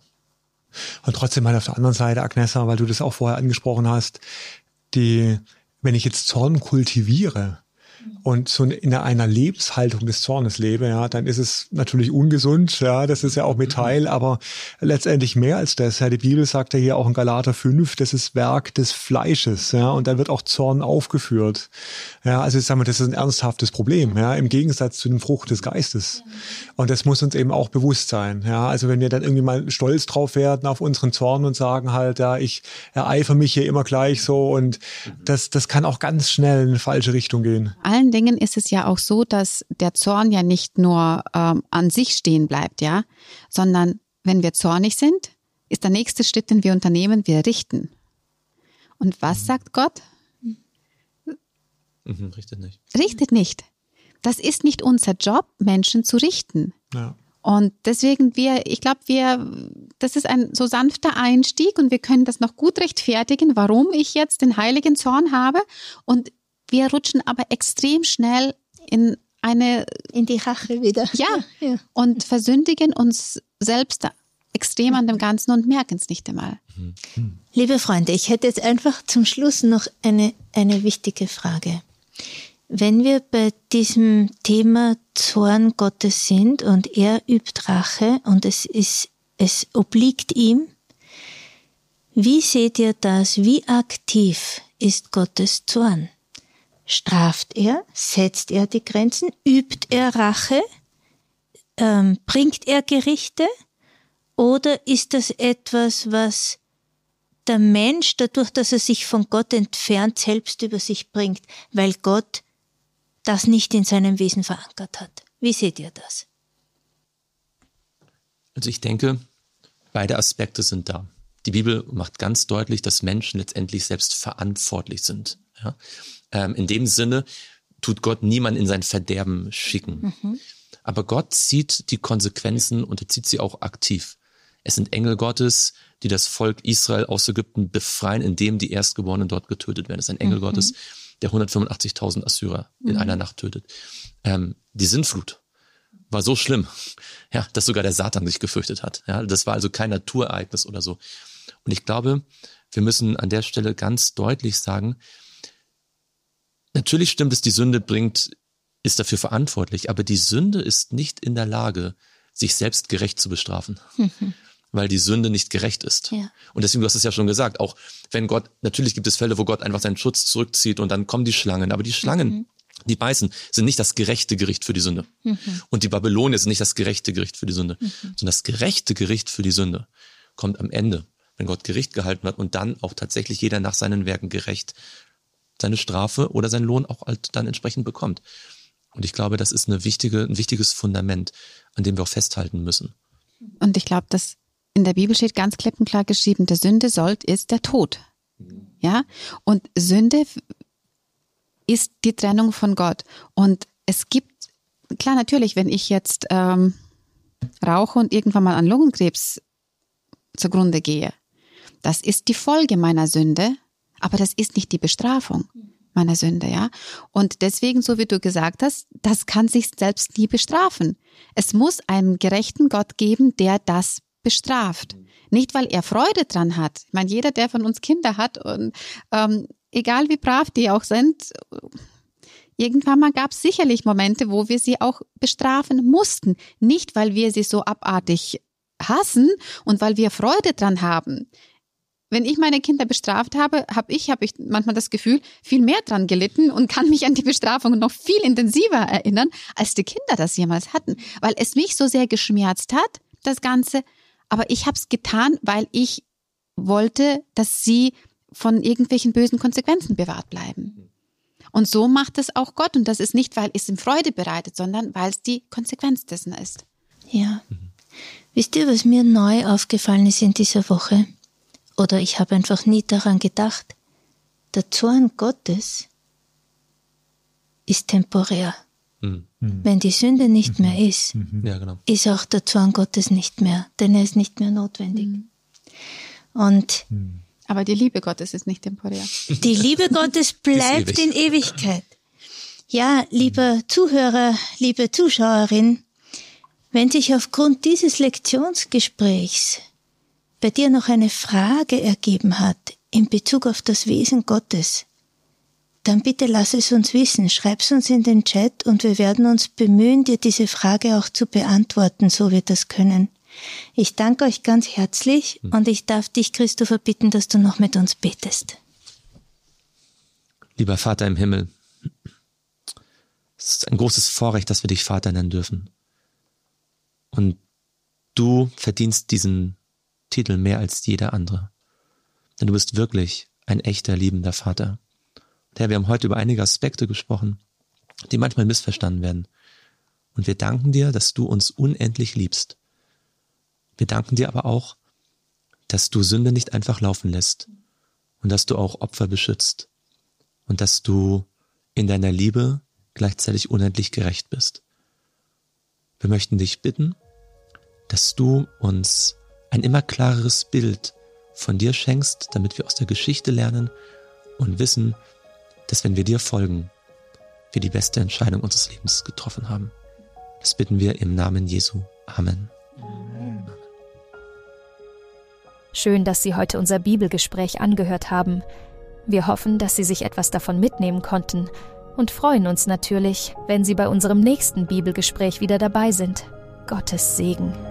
Und trotzdem mal auf der anderen Seite, Agnesa, weil du das auch vorher angesprochen hast, die, wenn ich jetzt Zorn kultiviere und so in einer Lebenshaltung des Zornes lebe, ja, dann ist es natürlich ungesund, ja, das ist ja auch Metall, aber letztendlich mehr als das. Ja, die Bibel sagt ja hier auch in Galater fünf, das ist Werk des Fleisches, ja, und da wird auch Zorn aufgeführt. Ja, also ich sage mal, das ist ein ernsthaftes Problem, ja, im Gegensatz zu dem Frucht des Geistes. Und das muss uns eben auch bewusst sein, ja, also wenn wir dann irgendwie mal stolz drauf werden auf unseren Zorn und sagen halt, ja, ich ereifere mich hier immer gleich so und das, das kann auch ganz schnell in eine falsche Richtung gehen. Allen Dingen ist es ja auch so, dass der Zorn ja nicht nur ähm, an sich stehen bleibt, ja, sondern wenn wir zornig sind, ist der nächste Schritt, den wir unternehmen, wir richten. Und was sagt Gott? Mhm, richtet nicht. Richtet nicht. Das ist nicht unser Job, Menschen zu richten. Ja. Und deswegen wir, ich glaube, wir, das ist ein so sanfter Einstieg und wir können das noch gut rechtfertigen, warum ich jetzt den heiligen Zorn habe. Und wir rutschen aber extrem schnell in eine... In die Rache wieder. Ja, ja. Und versündigen uns selbst extrem an dem Ganzen und merken es nicht einmal. Liebe Freunde, ich hätte jetzt einfach zum Schluss noch eine, eine wichtige Frage. Wenn wir bei diesem Thema Zorn Gottes sind und er übt Rache und es ist, es obliegt ihm, wie seht ihr das? Wie aktiv ist Gottes Zorn? Straft er? Setzt er die Grenzen? Übt er Rache? Ähm, bringt er Gerichte? Oder ist das etwas, was der Mensch, dadurch, dass er sich von Gott entfernt, selbst über sich bringt, weil Gott das nicht in seinem Wesen verankert hat? Wie seht ihr das? Also ich denke, beide Aspekte sind da. Die Bibel macht ganz deutlich, dass Menschen letztendlich selbst verantwortlich sind. Ja? Ähm, in dem Sinne tut Gott niemanden in sein Verderben schicken. Mhm. Aber Gott zieht die Konsequenzen und er zieht sie auch aktiv. Es sind Engel Gottes, die das Volk Israel aus Ägypten befreien, indem die Erstgeborenen dort getötet werden. Es ist ein Engel mhm. Gottes, der hundertfünfundachtzigtausend Assyrer in mhm. einer Nacht tötet. Ähm, die Sintflut war so schlimm, ja, dass sogar der Satan sich gefürchtet hat. Ja, das war also kein Naturereignis oder so. Und ich glaube, wir müssen an der Stelle ganz deutlich sagen, natürlich stimmt es, die Sünde bringt, ist dafür verantwortlich, aber die Sünde ist nicht in der Lage, sich selbst gerecht zu bestrafen. Mhm. Weil die Sünde nicht gerecht ist. Ja. Und deswegen, du hast es ja schon gesagt, auch wenn Gott, natürlich gibt es Fälle, wo Gott einfach seinen Schutz zurückzieht und dann kommen die Schlangen, aber die Schlangen, mhm. die beißen, sind nicht das gerechte Gericht für die Sünde. Mhm. Und die Babylonier sind nicht das gerechte Gericht für die Sünde, mhm. sondern das gerechte Gericht für die Sünde kommt am Ende, wenn Gott Gericht gehalten hat und dann auch tatsächlich jeder nach seinen Werken gerecht seine Strafe oder seinen Lohn auch halt dann entsprechend bekommt. Und ich glaube, das ist eine wichtige, ein wichtiges Fundament, an dem wir auch festhalten müssen. Und ich glaube, dass in der Bibel steht ganz klipp und klar geschrieben, der Sünde sollt ist der Tod. Ja? Und Sünde ist die Trennung von Gott. Und es gibt, klar, natürlich, wenn ich jetzt ähm, rauche und irgendwann mal an Lungenkrebs zugrunde gehe, das ist die Folge meiner Sünde, aber das ist nicht die Bestrafung meiner Sünde, ja. Und deswegen, so wie du gesagt hast, das kann sich selbst nie bestrafen. Es muss einen gerechten Gott geben, der das bestraft. Nicht, weil er Freude dran hat. Ich meine, jeder, der von uns Kinder hat und ähm, egal wie brav die auch sind, irgendwann mal gab es sicherlich Momente, wo wir sie auch bestrafen mussten. Nicht, weil wir sie so abartig hassen und weil wir Freude dran haben. Wenn ich meine Kinder bestraft habe, habe ich, habe ich manchmal das Gefühl, viel mehr dran gelitten und kann mich an die Bestrafung noch viel intensiver erinnern, als die Kinder das jemals hatten. Weil es mich so sehr geschmerzt hat, das Ganze. Aber ich habe es getan, weil ich wollte, dass sie von irgendwelchen bösen Konsequenzen bewahrt bleiben. Und so macht es auch Gott. Und das ist nicht, weil es ihm Freude bereitet, sondern weil es die Konsequenz dessen ist. Ja. Mhm. Wisst ihr, was mir neu aufgefallen ist in dieser Woche? Oder ich habe einfach nie daran gedacht. Der Zorn Gottes ist temporär. Mhm. Wenn die Sünde nicht mhm. mehr ist, mhm. ja, genau. ist auch der Zorn Gottes nicht mehr, denn er ist nicht mehr notwendig. Mhm. Und mhm. Aber die Liebe Gottes ist nicht temporär. Die Liebe Gottes bleibt in Ewigkeit. Ja, lieber Zuhörer, liebe Zuschauerin, wenn sich aufgrund dieses Lektionsgesprächs bei dir noch eine Frage ergeben hat in Bezug auf das Wesen Gottes, dann bitte lass es uns wissen, schreib's uns in den Chat und wir werden uns bemühen, dir diese Frage auch zu beantworten, so wir das können. Ich danke euch ganz herzlich hm. und ich darf dich, Christopher, bitten, dass du noch mit uns betest. Lieber Vater im Himmel, es ist ein großes Vorrecht, dass wir dich Vater nennen dürfen. Und du verdienst diesen Titel mehr als jeder andere. Denn du bist wirklich ein echter, liebender Vater. Und Herr, wir haben heute über einige Aspekte gesprochen, die manchmal missverstanden werden. Und wir danken dir, dass du uns unendlich liebst. Wir danken dir aber auch, dass du Sünde nicht einfach laufen lässt und dass du auch Opfer beschützt und dass du in deiner Liebe gleichzeitig unendlich gerecht bist. Wir möchten dich bitten, dass du uns ein immer klareres Bild von dir schenkst, damit wir aus der Geschichte lernen und wissen, dass wenn wir dir folgen, wir die beste Entscheidung unseres Lebens getroffen haben. Das bitten wir im Namen Jesu. Amen. Amen. Schön, dass Sie heute unser Bibelgespräch angehört haben. Wir hoffen, dass Sie sich etwas davon mitnehmen konnten und freuen uns natürlich, wenn Sie bei unserem nächsten Bibelgespräch wieder dabei sind. Gottes Segen.